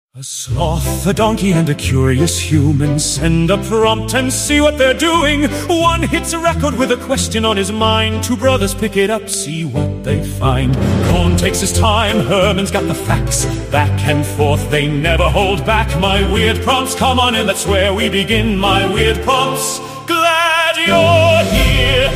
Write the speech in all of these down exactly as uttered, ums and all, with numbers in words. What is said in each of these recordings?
A sloth, a donkey, and a curious human send a prompt and see what they're doing. One hits a record with a question on his mind. Two brothers pick it up, see what they find. Cohn takes his time, Herman's got the facts. Back and forth, they never hold back. My weird prompts, come on in, that's where we begin. My weird prompts, glad you're here.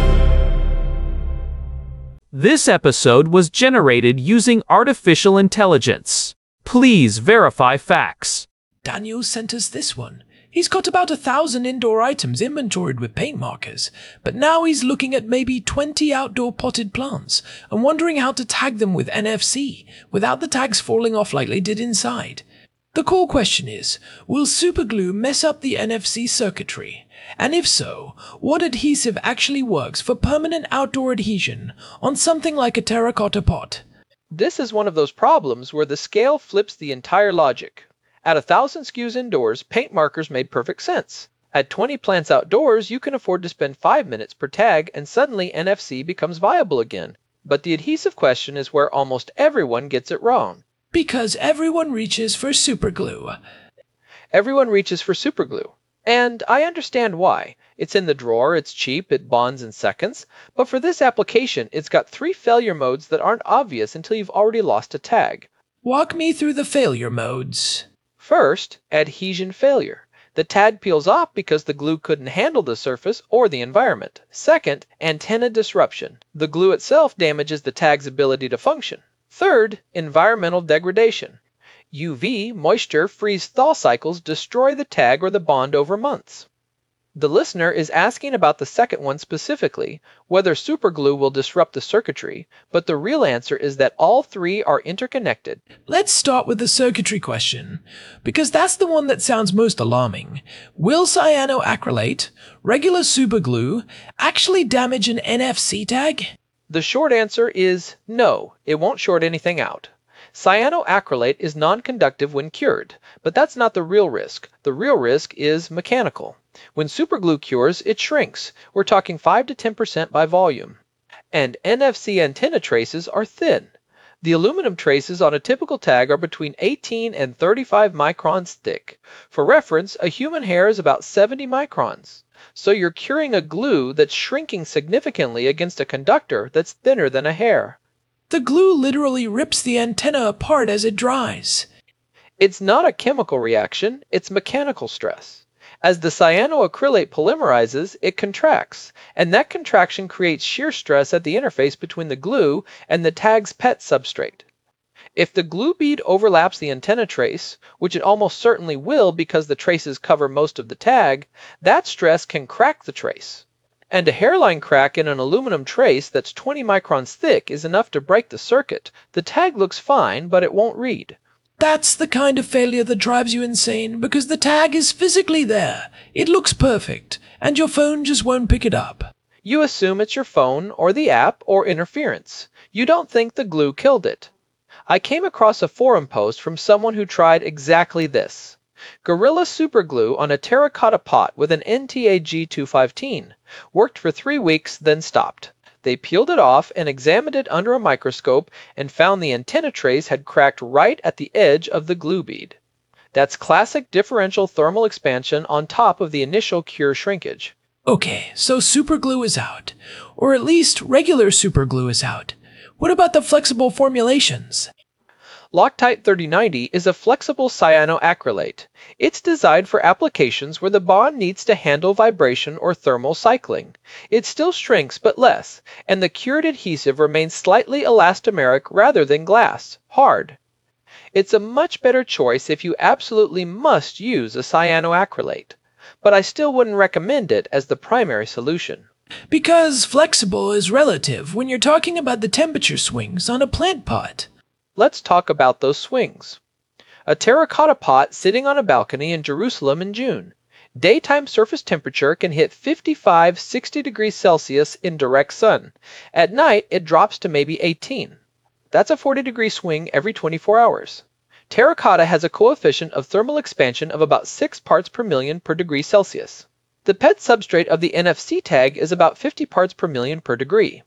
This episode was generated using artificial intelligence. Please verify facts. Daniel sent us this one. He's got about a thousand indoor items inventoried with paint markers, but now he's looking at maybe twenty outdoor potted plants and wondering how to tag them with N F C without the tags falling off like they did inside. The core question is, will superglue mess up the N F C circuitry? And if so, what adhesive actually works for permanent outdoor adhesion on something like a terracotta pot? This is one of those problems where the scale flips the entire logic. At a thousand S K Us indoors, paint markers made perfect sense. At twenty plants outdoors, you can afford to spend five minutes per tag and suddenly N F C becomes viable again. But the adhesive question is where almost everyone gets it wrong. Because everyone reaches for superglue. Everyone reaches for superglue. And I understand why. It's in the drawer, it's cheap, it bonds in seconds, but for this application, it's got three failure modes that aren't obvious until you've already lost a tag. Walk me through the failure modes. First, adhesion failure. The tag peels off because the glue couldn't handle the surface or the environment. Second, antenna disruption. The glue itself damages the tag's ability to function. Third, environmental degradation. U V, moisture, freeze-thaw cycles destroy the tag or the bond over months. The listener is asking about the second one specifically, whether superglue will disrupt the circuitry, but the real answer is that all three are interconnected. Let's start with the circuitry question, because that's the one that sounds most alarming. Will cyanoacrylate, regular superglue, actually damage an N F C tag? The short answer is no, it won't short anything out. Cyanoacrylate is non-conductive when cured, but that's not the real risk. The real risk is mechanical. When superglue cures, it shrinks. We're talking five to ten percent by volume. And N F C antenna traces are thin. The aluminum traces on a typical tag are between eighteen and thirty-five microns thick. For reference, a human hair is about seventy microns. So you're curing a glue that's shrinking significantly against a conductor that's thinner than a hair. The glue literally rips the antenna apart as it dries. It's not a chemical reaction, it's mechanical stress. As the cyanoacrylate polymerizes, it contracts, and that contraction creates shear stress at the interface between the glue and the tag's P E T substrate. If the glue bead overlaps the antenna trace, which it almost certainly will because the traces cover most of the tag, that stress can crack the trace. And a hairline crack in an aluminum trace that's twenty microns thick is enough to break the circuit. The tag looks fine, but it won't read. That's the kind of failure that drives you insane, because the tag is physically there. It looks perfect, and your phone just won't pick it up. You assume it's your phone, or the app, or interference. You don't think the glue killed it. I came across a forum post from someone who tried exactly this. Gorilla Superglue on a terracotta pot with an N T A G two fifteen. Worked for three weeks, then stopped. They peeled it off and examined it under a microscope and found the antenna trace had cracked right at the edge of the glue bead. That's classic differential thermal expansion on top of the initial cure shrinkage. Okay, so superglue is out. Or at least regular superglue is out. What about the flexible formulations? Loctite thirty ninety is a flexible cyanoacrylate. It's designed for applications where the bond needs to handle vibration or thermal cycling. It still shrinks but less, and the cured adhesive remains slightly elastomeric rather than glass, hard. It's a much better choice if you absolutely must use a cyanoacrylate, but I still wouldn't recommend it as the primary solution. Because flexible is relative when you're talking about the temperature swings on a plant pot. Let's talk about those swings. A terracotta pot sitting on a balcony in Jerusalem in June. Daytime surface temperature can hit fifty-five to sixty degrees Celsius in direct sun. At night, it drops to maybe eighteen. That's a forty degree swing every twenty-four hours. Terracotta has a coefficient of thermal expansion of about six parts per million per degree Celsius. The P E T substrate of the N F C tag is about fifty parts per million per degree.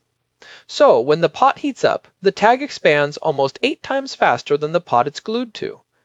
So, when the pot heats up, the tag expands almost eight times faster than the pot it's glued to.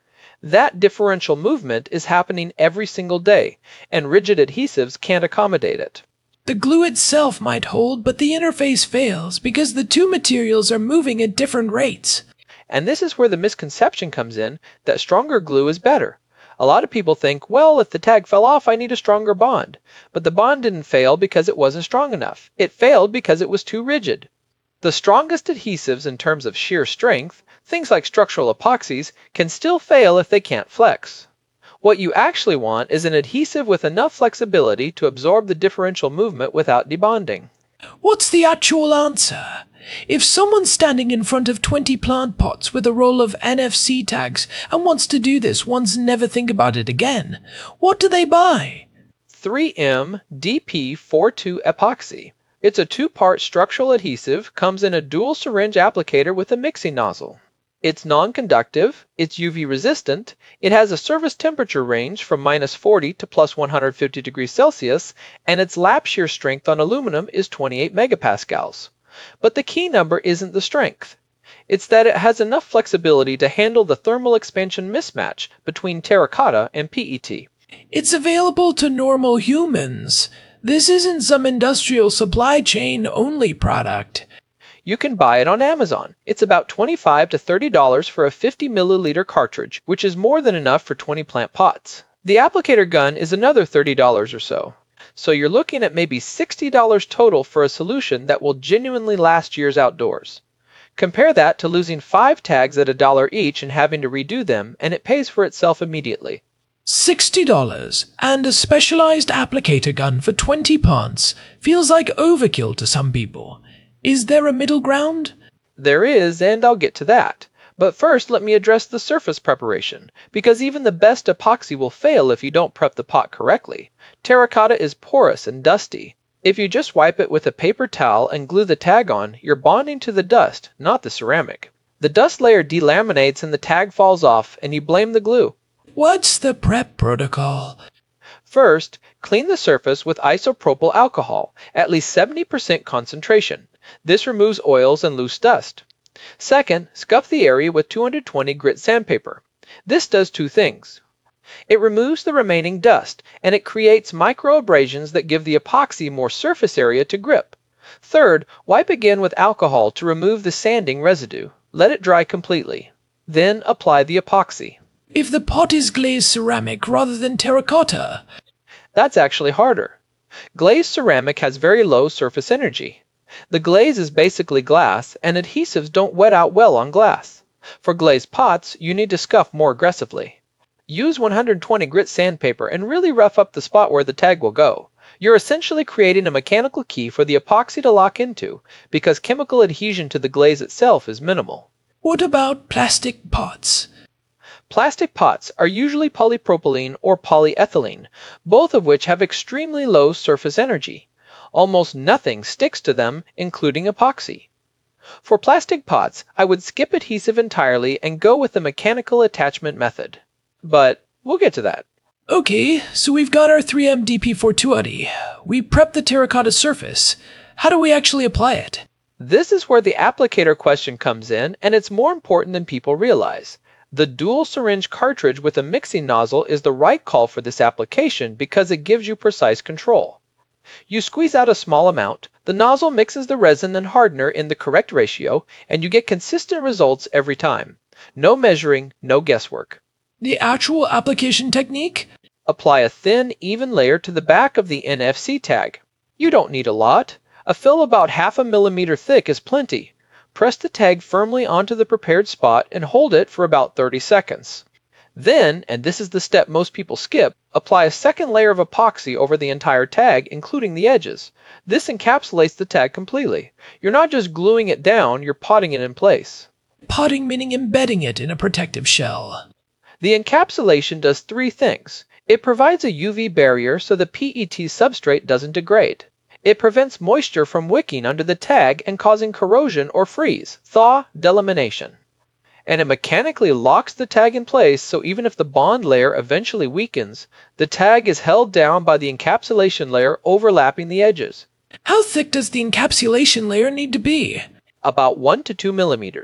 That differential movement is happening every single day, and rigid adhesives can't accommodate it. The glue itself might hold, but the interface fails because the two materials are moving at different rates. And this is where the misconception comes in that stronger glue is better. A lot of people think, well, if the tag fell off, I need a stronger bond. But the bond didn't fail because it wasn't strong enough. It failed because it was too rigid. The strongest adhesives in terms of shear strength, things like structural epoxies, can still fail if they can't flex. What you actually want is an adhesive with enough flexibility to absorb the differential movement without debonding. What's the actual answer? If someone's standing in front of twenty plant pots with a roll of N F C tags and wants to do this once and never think about it again, what do they buy? three M D P forty-two epoxy. It's a two-part structural adhesive, comes in a dual syringe applicator with a mixing nozzle. It's non-conductive, it's U V resistant, it has a surface temperature range from minus forty to plus one hundred fifty degrees Celsius, and its lap shear strength on aluminum is twenty-eight megapascals. But the key number isn't the strength. It's that it has enough flexibility to handle the thermal expansion mismatch between terracotta and P E T. It's available to normal humans. This isn't some industrial supply chain only product. You can buy it on Amazon. It's about twenty-five to thirty dollars for a fifty milliliter cartridge, which is more than enough for twenty plant pots. The applicator gun is another thirty dollars or so. So you're looking at maybe sixty dollars total for a solution that will genuinely last years outdoors. Compare that to losing five tags at a dollar each and having to redo them, and it pays for itself immediately. sixty dollars and a specialized applicator gun for twenty plants feels like overkill to some people. Is there a middle ground? There is, and I'll get to that. But first, let me address the surface preparation, because even the best epoxy will fail if you don't prep the pot correctly. Terracotta is porous and dusty. If you just wipe it with a paper towel and glue the tag on, you're bonding to the dust, not the ceramic. The dust layer delaminates and the tag falls off, and you blame the glue. What's the prep protocol? First, clean the surface with isopropyl alcohol, at least seventy percent concentration. This removes oils and loose dust. Second, scuff the area with two hundred twenty grit sandpaper. This does two things. It removes the remaining dust, and it creates microabrasions that give the epoxy more surface area to grip. Third, wipe again with alcohol to remove the sanding residue. Let it dry completely. Then apply the epoxy. If the pot is glazed ceramic rather than terracotta, That's actually harder. Glazed ceramic has very low surface energy. The glaze is basically glass, and adhesives don't wet out well on glass. For glazed pots, you need to scuff more aggressively. Use one hundred twenty grit sandpaper and really rough up the spot where the tag will go. You're essentially creating a mechanical key for the epoxy to lock into, because chemical adhesion to the glaze itself is minimal. what about plastic pots? Plastic pots are usually polypropylene or polyethylene, both of which have extremely low surface energy. Almost nothing sticks to them, including epoxy. For plastic pots, I would skip adhesive entirely and go with the mechanical attachment method. But we'll get to that. Okay, so we've got our three M D P four twenty. We prep the terracotta surface. How do we actually apply it? This is where the applicator question comes in, and it's more important than people realize. The dual syringe cartridge with a mixing nozzle is the right call for this application because it gives you precise control. You squeeze out a small amount, the nozzle mixes the resin and hardener in the correct ratio, and you get consistent results every time. No measuring, no guesswork. The actual application technique? Apply a thin, even layer to the back of the N F C tag. You don't need a lot. A fill about half a millimeter thick is plenty. Press the tag firmly onto the prepared spot and hold it for about thirty seconds. Then, and this is the step most people skip, apply a second layer of epoxy over the entire tag, including the edges. This encapsulates the tag completely. You're not just gluing it down, you're potting it in place. Potting meaning embedding it in a protective shell. The encapsulation does three things. It provides a U V barrier so the P E T substrate doesn't degrade. It prevents moisture from wicking under the tag and causing corrosion or freeze, thaw, delamination. And it mechanically locks the tag in place so even if the bond layer eventually weakens, the tag is held down by the encapsulation layer overlapping the edges. How thick does the encapsulation layer need to be? About one to two millimeters.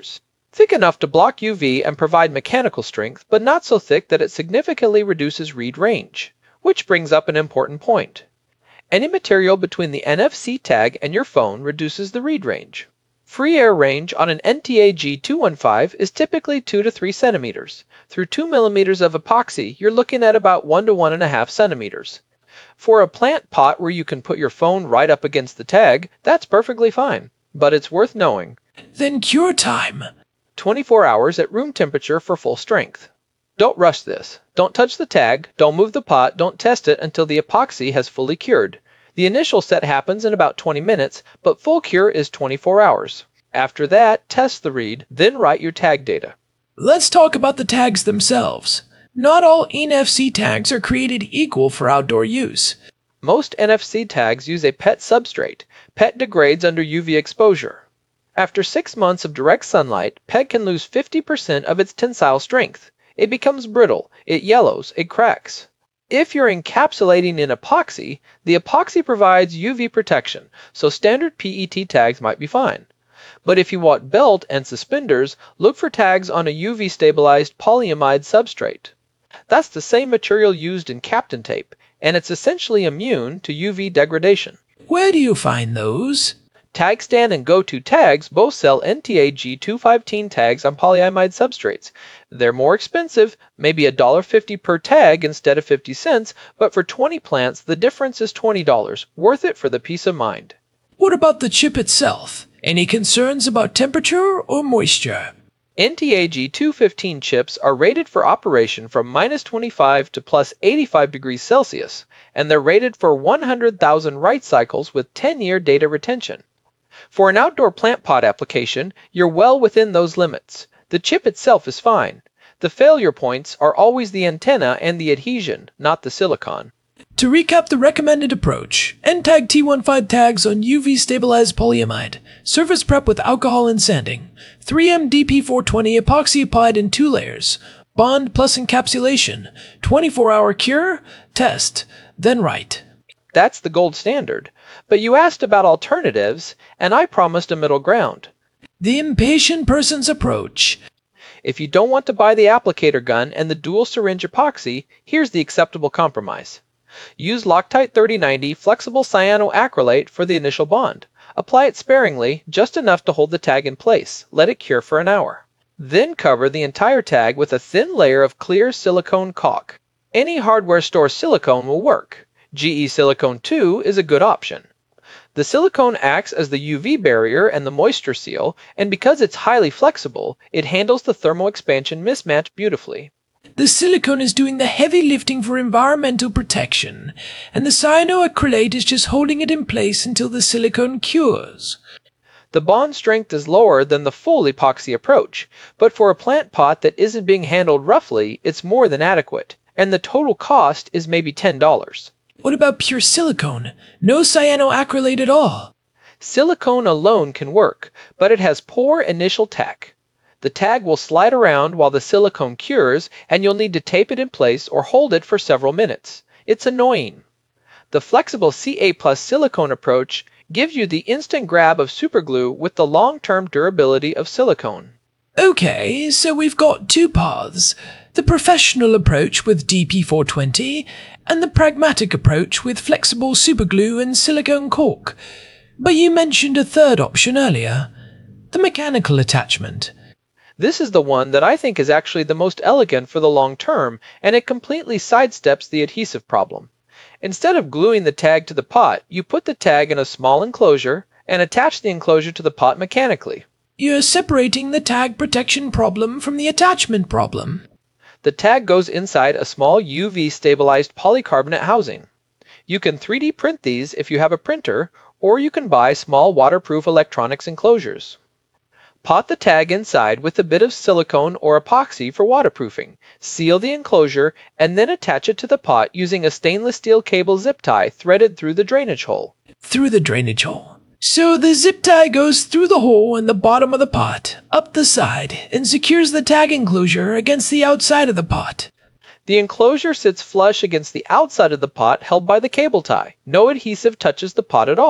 Thick enough to block U V and provide mechanical strength, but not so thick that it significantly reduces read range. Which brings up an important point. Any material between the N F C tag and your phone reduces the read range. Free air range on an N T A G two fifteen is typically two to three centimeters. Through two millimeters of epoxy, you're looking at about one to one and a half centimeters. For a plant pot where you can put your phone right up against the tag, that's perfectly fine. But it's worth knowing. Then cure time. twenty-four hours at room temperature for full strength. Don't rush this. Don't touch the tag, don't move the pot, don't test it until the epoxy has fully cured. The initial set happens in about twenty minutes, but full cure is twenty-four hours. After that, test the read, then write your tag data. Let's talk about the tags themselves. Not all N F C tags are created equal for outdoor use. Most N F C tags use a P E T substrate. P E T degrades under U V exposure. After six months of direct sunlight, P E T can lose fifty percent of its tensile strength. It becomes brittle, it yellows, it cracks. If you're encapsulating in epoxy, the epoxy provides U V protection, so standard P E T tags might be fine. But if you want belt and suspenders, look for tags on a U V-stabilized polyamide substrate. That's the same material used in Kapton tape, and it's essentially immune to U V degradation. Where do you find those? TagStan and GoTo Tags both sell N T A G two fifteen tags on polyamide substrates. They're more expensive, maybe one dollar fifty per tag instead of fifty cents, but for twenty plants the difference is twenty dollars, worth it for the peace of mind. What about the chip itself? Any concerns about temperature or moisture? N T A G two fifteen chips are rated for operation from minus twenty-five to plus eighty-five degrees Celsius, and they're rated for one hundred thousand write cycles with ten-year data retention. For an outdoor plant pot application, you're well within those limits. The chip itself is fine. The failure points are always the antenna and the adhesion, not the silicon. To recap the recommended approach, N TAG T fifteen tags on U V-stabilized polyamide, surface prep with alcohol and sanding, three M D P four twenty epoxy applied in two layers, bond plus encapsulation, twenty-four hour cure, test, then write. That's the gold standard. But you asked about alternatives, and I promised a middle ground. The impatient person's approach. If you don't want to buy the applicator gun and the dual syringe epoxy, here's the acceptable compromise. Use Loctite thirty ninety flexible cyanoacrylate for the initial bond. Apply it sparingly, just enough to hold the tag in place. Let it cure for an hour. Then cover the entire tag with a thin layer of clear silicone caulk. Any hardware store silicone will work. G E Silicone two is a good option. The silicone acts as the U V barrier and the moisture seal, and because it's highly flexible, it handles the thermal expansion mismatch beautifully. The silicone is doing the heavy lifting for environmental protection, and the cyanoacrylate is just holding it in place until the silicone cures. The bond strength is lower than the full epoxy approach, but for a plant pot that isn't being handled roughly, it's more than adequate, and the total cost is maybe ten dollars. What about pure silicone? No cyanoacrylate at all. Silicone alone can work, but it has poor initial tack. The tag will slide around while the silicone cures, and you'll need to tape it in place or hold it for several minutes. It's annoying. The flexible C A plus silicone approach gives you the instant grab of superglue with the long-term durability of silicone. Okay, so we've got two paths. The professional approach with D P four twenty, and the pragmatic approach with flexible superglue and silicone caulk. But you mentioned a third option earlier, the mechanical attachment. This is the one that I think is actually the most elegant for the long term, and it completely sidesteps the adhesive problem. Instead of gluing the tag to the pot, you put the tag in a small enclosure and attach the enclosure to the pot mechanically. You're separating the tag protection problem from the attachment problem. The tag goes inside a small U V-stabilized polycarbonate housing. You can three D print these if you have a printer, or you can buy small waterproof electronics enclosures. Pot the tag inside with a bit of silicone or epoxy for waterproofing. Seal the enclosure and then attach it to the pot using a stainless steel cable zip tie threaded through the drainage hole. Through the drainage hole. So the zip tie goes through the hole in the bottom of the pot, up the side, and secures the tag enclosure against the outside of the pot. The enclosure sits flush against the outside of the pot held by the cable tie. No adhesive touches the pot at all.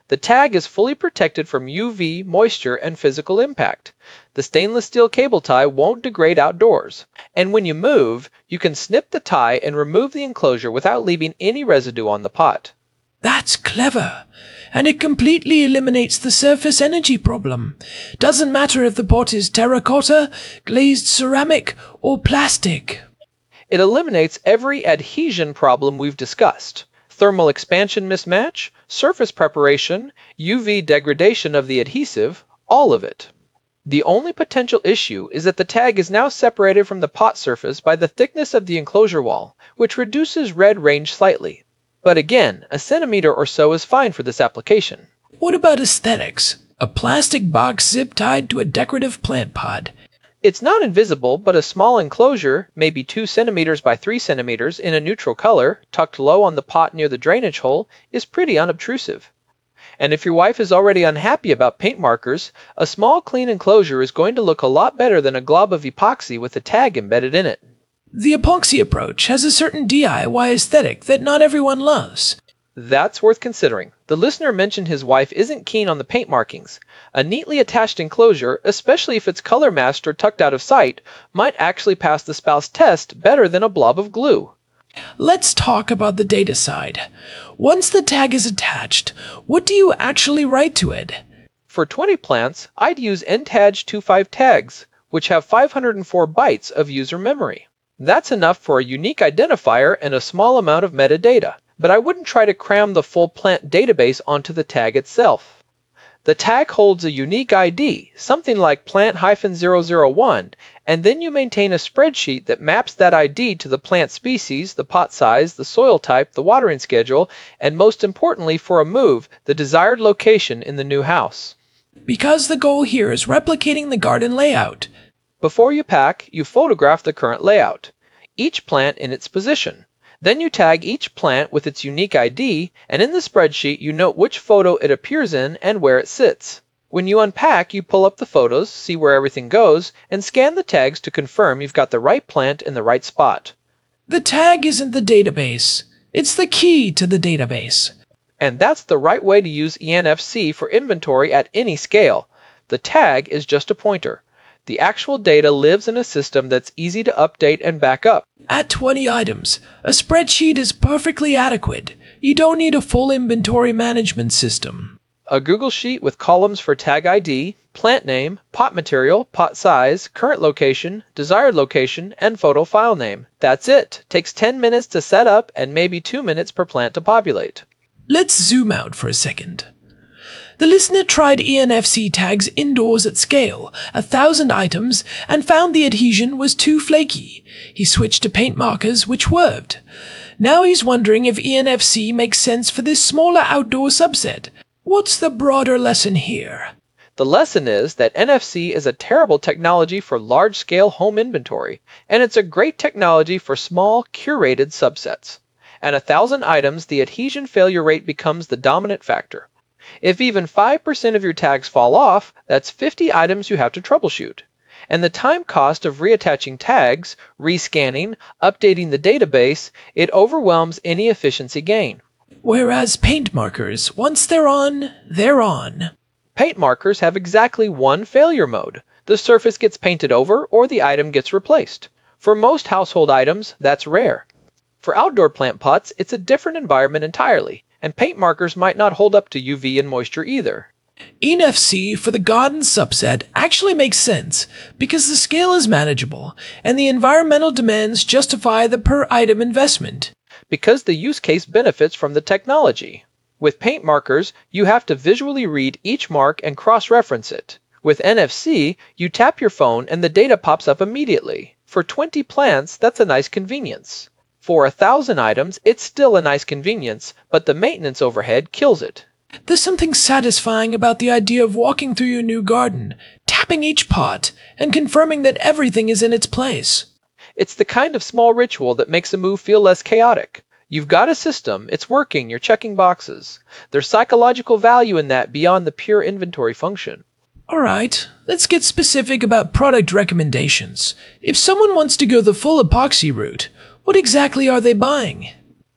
The tag is fully protected from U V, moisture, and physical impact. The stainless steel cable tie won't degrade outdoors. And when you move, you can snip the tie and remove the enclosure without leaving any residue on the pot. That's clever. And it completely eliminates the surface energy problem. Doesn't matter if the pot is terracotta, glazed ceramic, or plastic. It eliminates every adhesion problem we've discussed. Thermal expansion mismatch, surface preparation, U V degradation of the adhesive, all of it. The only potential issue is that the tag is now separated from the pot surface by the thickness of the enclosure wall, which reduces red range slightly. But again, a centimeter or so is fine for this application. What about aesthetics? A plastic box zip tied to a decorative plant pot. It's not invisible, but a small enclosure, maybe two centimeters by three centimeters in a neutral color, tucked low on the pot near the drainage hole, is pretty unobtrusive. And if your wife is already unhappy about paint markers, a small clean enclosure is going to look a lot better than a glob of epoxy with a tag embedded in it. The epoxy approach has a certain D I Y aesthetic that not everyone loves. That's worth considering. The listener mentioned his wife isn't keen on the paint markings. A neatly attached enclosure, especially if it's color masked or tucked out of sight, might actually pass the spouse test better than a blob of glue. Let's talk about the data side. Once the tag is attached, what do you actually write to it? For twenty plants, I'd use N T A G twenty-five tags, which have five hundred four bytes of user memory. That's enough for a unique identifier and a small amount of metadata, but I wouldn't try to cram the full plant database onto the tag itself. The tag holds a unique I D, something like plant zero zero one, and then you maintain a spreadsheet that maps that I D to the plant species, the pot size, the soil type, the watering schedule, and most importantly for a move, the desired location in the new house. Because the goal here is replicating the garden layout. Before you pack, you photograph the current layout, each plant in its position. Then you tag each plant with its unique I D, and in the spreadsheet you note which photo it appears in and where it sits. When you unpack, you pull up the photos, see where everything goes, and scan the tags to confirm you've got the right plant in the right spot. The tag isn't the database. It's the key to the database. And that's the right way to use E N F C for inventory at any scale. The tag is just a pointer. The actual data lives in a system that's easy to update and back up. At twenty items, a spreadsheet is perfectly adequate. You don't need a full inventory management system. A Google Sheet with columns for tag I D, plant name, pot material, pot size, current location, desired location, and photo file name. That's it. Takes ten minutes to set up and maybe two minutes per plant to populate. Let's zoom out for a second. The listener tried E N F C tags indoors at scale, a thousand items, and found the adhesion was too flaky. He switched to paint markers, which worked. Now he's wondering if E N F C makes sense for this smaller outdoor subset. What's the broader lesson here? The lesson is that N F C is a terrible technology for large-scale home inventory, and it's a great technology for small, curated subsets. At a thousand items, the adhesion failure rate becomes the dominant factor. If even five percent of your tags fall off, that's fifty items you have to troubleshoot. And the time cost of reattaching tags, rescanning, updating the database, it overwhelms any efficiency gain. Whereas paint markers, once they're on, they're on. Paint markers have exactly one failure mode. The surface gets painted over or the item gets replaced. For most household items, that's rare. For outdoor plant pots, it's a different environment entirely. And paint markers might not hold up to U V and moisture either. E N F C for the garden subset actually makes sense because the scale is manageable and the environmental demands justify the per-item investment. Because the use case benefits from the technology. With paint markers, you have to visually read each mark and cross-reference it. With N F C, you tap your phone and the data pops up immediately. For twenty plants, that's a nice convenience. For a thousand items, it's still a nice convenience, but the maintenance overhead kills it. There's something satisfying about the idea of walking through your new garden, tapping each pot, and confirming that everything is in its place. It's the kind of small ritual that makes a move feel less chaotic. You've got a system, it's working, you're checking boxes. There's psychological value in that beyond the pure inventory function. Alright, let's get specific about product recommendations. If someone wants to go the full epoxy route, what exactly are they buying?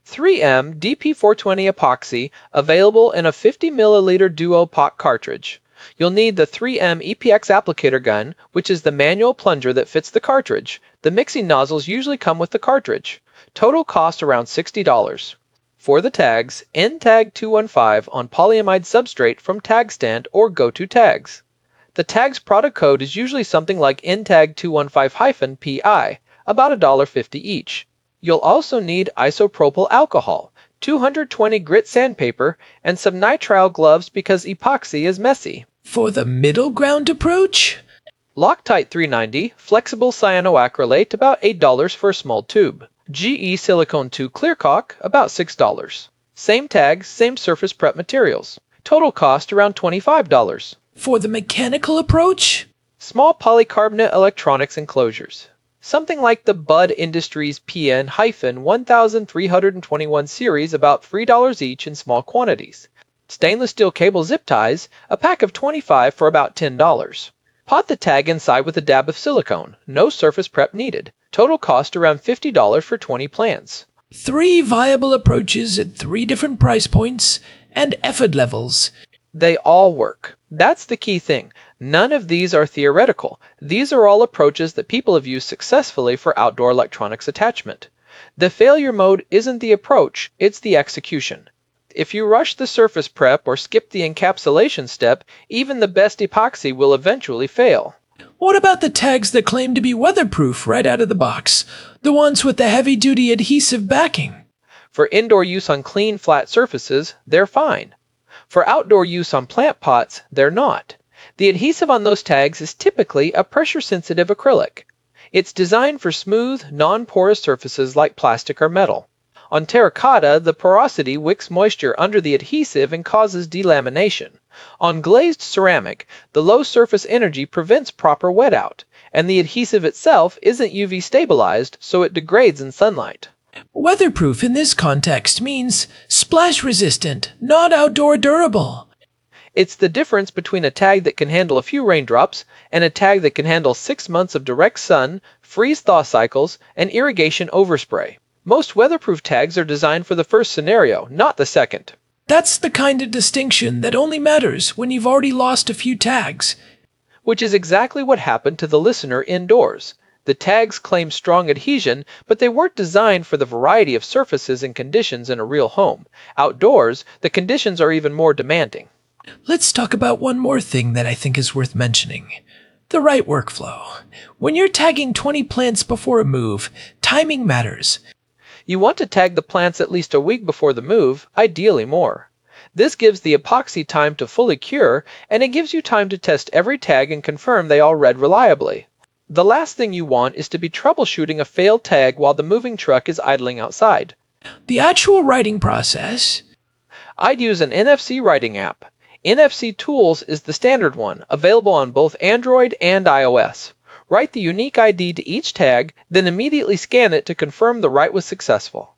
three M D P four twenty epoxy, available in a fifty milliliter Duo P O C cartridge. You'll need the three M E P X applicator gun, which is the manual plunger that fits the cartridge. The mixing nozzles usually come with the cartridge. Total cost around sixty dollars. For the tags, N TAG two one five on polyamide substrate from TagStand or GoToTags. The tag's product code is usually something like N TAG two one five P I, about one dollar fifty each. You'll also need isopropyl alcohol, two hundred twenty grit sandpaper, and some nitrile gloves because epoxy is messy. For the middle ground approach? Loctite three ninety, flexible cyanoacrylate, about eight dollars for a small tube. G E Silicone two Clear Caulk, about six dollars. Same tags, same surface prep materials. Total cost around twenty-five dollars. For the mechanical approach? Small polycarbonate electronics enclosures. Something like the Bud Industries P N one three two one series, about three dollars each in small quantities. Stainless steel cable zip ties, a pack of twenty-five for about ten dollars. Pot the tag inside with a dab of silicone, no surface prep needed. Total cost around fifty dollars for twenty plants. Three viable approaches at three different price points and effort levels. They all work. That's the key thing. None of these are theoretical. These are all approaches that people have used successfully for outdoor electronics attachment. The failure mode isn't the approach, it's the execution. If you rush the surface prep or skip the encapsulation step, even the best epoxy will eventually fail. What about the tags that claim to be weatherproof right out of the box? The ones with the heavy-duty adhesive backing? For indoor use on clean, flat surfaces, they're fine. For outdoor use on plant pots, they're not. The adhesive on those tags is typically a pressure-sensitive acrylic. It's designed for smooth, non-porous surfaces like plastic or metal. On terracotta, the porosity wicks moisture under the adhesive and causes delamination. On glazed ceramic, the low surface energy prevents proper wet out, and the adhesive itself isn't U V stabilized, so it degrades in sunlight. Weatherproof in this context means splash resistant, not outdoor durable. It's the difference between a tag that can handle a few raindrops and a tag that can handle six months of direct sun, freeze-thaw cycles, and irrigation overspray. Most weatherproof tags are designed for the first scenario, not the second. That's the kind of distinction that only matters when you've already lost a few tags. Which is exactly what happened to the listener indoors. The tags claim strong adhesion, but they weren't designed for the variety of surfaces and conditions in a real home. Outdoors, the conditions are even more demanding. Let's talk about one more thing that I think is worth mentioning. The right workflow. When you're tagging twenty plants before a move, timing matters. You want to tag the plants at least a week before the move, ideally more. This gives the epoxy time to fully cure, and it gives you time to test every tag and confirm they all read reliably. The last thing you want is to be troubleshooting a failed tag while the moving truck is idling outside. The actual writing process? I'd use an N F C writing app. N F C Tools is the standard one, available on both Android and iOS. Write the unique I D to each tag, then immediately scan it to confirm the write was successful.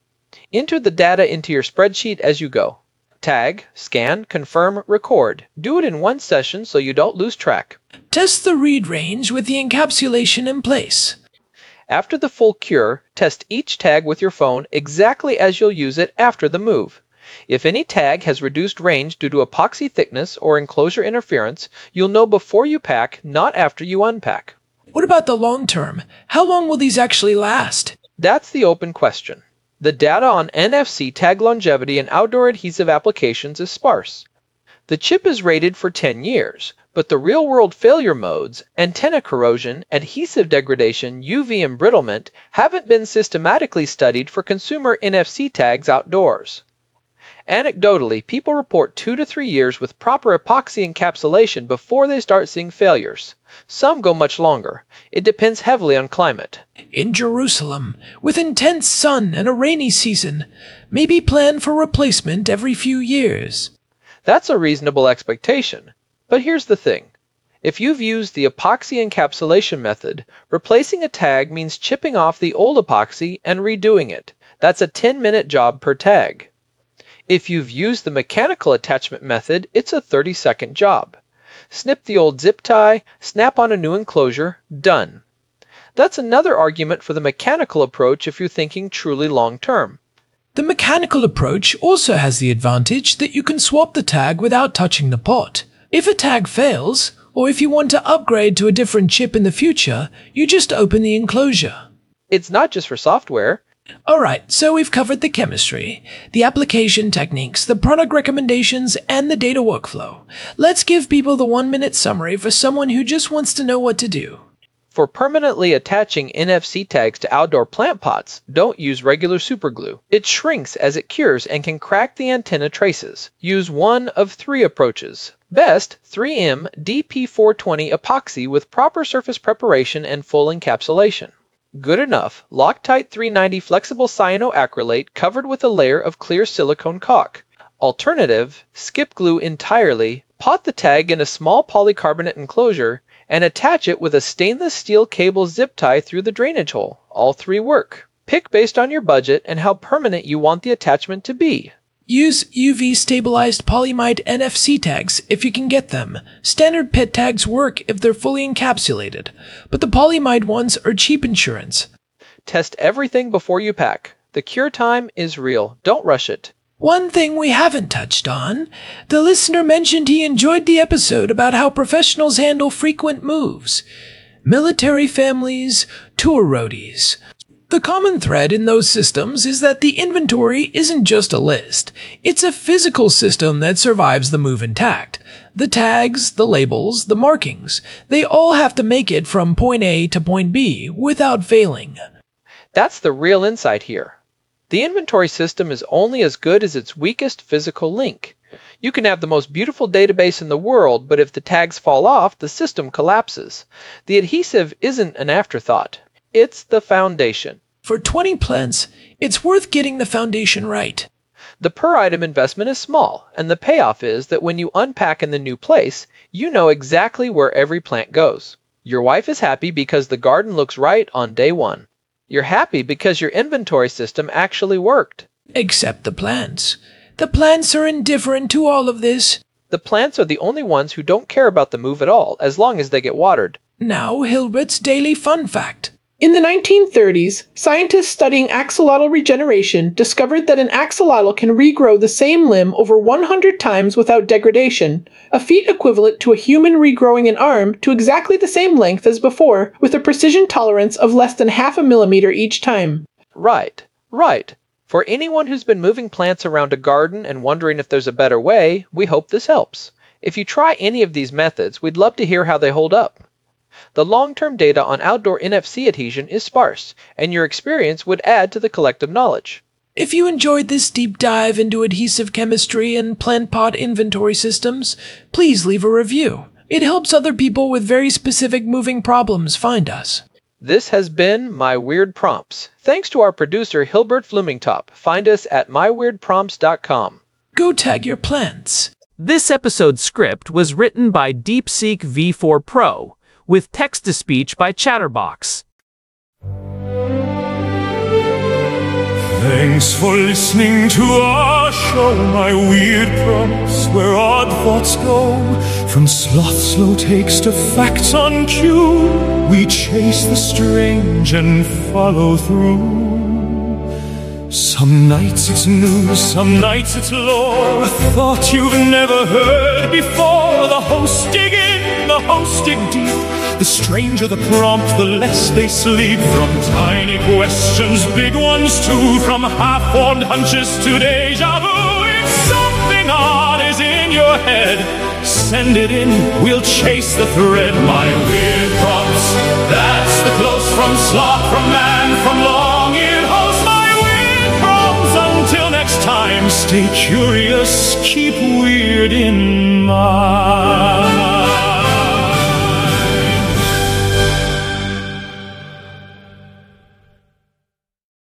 Enter the data into your spreadsheet as you go. Tag, scan, confirm, record. Do it in one session so you don't lose track. Test the read range with the encapsulation in place. After the full cure, test each tag with your phone exactly as you'll use it after the move. If any tag has reduced range due to epoxy thickness or enclosure interference, you'll know before you pack, not after you unpack. What about the long term? How long will these actually last? That's the open question. The data on N F C tag longevity in outdoor adhesive applications is sparse. The chip is rated for ten years, but the real-world failure modes, antenna corrosion, adhesive degradation, U V embrittlement, haven't been systematically studied for consumer N F C tags outdoors. Anecdotally, people report two to three years with proper epoxy encapsulation before they start seeing failures. Some go much longer. It depends heavily on climate. In Jerusalem, with intense sun and a rainy season, maybe plan for replacement every few years. That's a reasonable expectation. But here's the thing. If you've used the epoxy encapsulation method, replacing a tag means chipping off the old epoxy and redoing it. That's a ten minute job per tag. If you've used the mechanical attachment method, it's a thirty second job. Snip the old zip tie, snap on a new enclosure, done. That's another argument for the mechanical approach if you're thinking truly long term. The mechanical approach also has the advantage that you can swap the tag without touching the pot. If a tag fails, or if you want to upgrade to a different chip in the future, you just open the enclosure. It's not just for software. Alright, so we've covered the chemistry, the application techniques, the product recommendations, and the data workflow. Let's give people the one-minute summary for someone who just wants to know what to do. For permanently attaching N F C tags to outdoor plant pots, don't use regular superglue. It shrinks as it cures and can crack the antenna traces. Use one of three approaches. Best, three M D P four twenty epoxy with proper surface preparation and full encapsulation. Good enough, Loctite three ninety flexible cyanoacrylate covered with a layer of clear silicone caulk. Alternative, skip glue entirely, pot the tag in a small polycarbonate enclosure, and attach it with a stainless steel cable zip tie through the drainage hole. All three work. Pick based on your budget and how permanent you want the attachment to be. Use U V-stabilized polyimide N F C tags if you can get them. Standard P E T tags work if they're fully encapsulated, but the polyimide ones are cheap insurance. Test everything before you pack. The cure time is real. Don't rush it. One thing we haven't touched on, the listener mentioned he enjoyed the episode about how professionals handle frequent moves. Military families, tour roadies. The common thread in those systems is that the inventory isn't just a list. It's a physical system that survives the move intact. The tags, the labels, the markings, they all have to make it from point A to point B without failing. That's the real insight here. The inventory system is only as good as its weakest physical link. You can have the most beautiful database in the world, but if the tags fall off, the system collapses. The adhesive isn't an afterthought. It's the foundation. For twenty plants, it's worth getting the foundation right. The per-item investment is small, and the payoff is that when you unpack in the new place, you know exactly where every plant goes. Your wife is happy because the garden looks right on day one. You're happy because your inventory system actually worked. Except the plants. The plants are indifferent to all of this. The plants are the only ones who don't care about the move at all, as long as they get watered. Now, Hilbert's daily fun fact. In the nineteen thirties, scientists studying axolotl regeneration discovered that an axolotl can regrow the same limb over one hundred times without degradation, a feat equivalent to a human regrowing an arm to exactly the same length as before, with a precision tolerance of less than half a millimeter each time. Right, right. For anyone who's been moving plants around a garden and wondering if there's a better way, we hope this helps. If you try any of these methods, we'd love to hear how they hold up. The long-term data on outdoor N F C adhesion is sparse, and your experience would add to the collective knowledge. If you enjoyed this deep dive into adhesive chemistry and plant pot inventory systems, please leave a review. It helps other people with very specific moving problems find us. This has been My Weird Prompts. Thanks to our producer Hilbert Flumingtop. Find us at my weird prompts dot com. Go tag your plants. This episode's script was written by DeepSeek V four Pro, with text-to-speech by Chatterbox. Thanks for listening to our show, My Weird Prompts, where odd thoughts go. From sloth slow takes to facts on cue, we chase the strange and follow through. Some nights it's news, some nights it's lore, a thought you've never heard before. The hosts dig in, the hosts dig deep. The stranger the prompt, the less they sleep. From tiny questions, big ones too. From half-formed hunches to deja vu. If something odd is in your head, send it in, we'll chase the thread. My Weird Prompts, that's the close from sloth, from man, from long-eared host. My Weird Prompts, until next time, stay curious, keep weird in mind.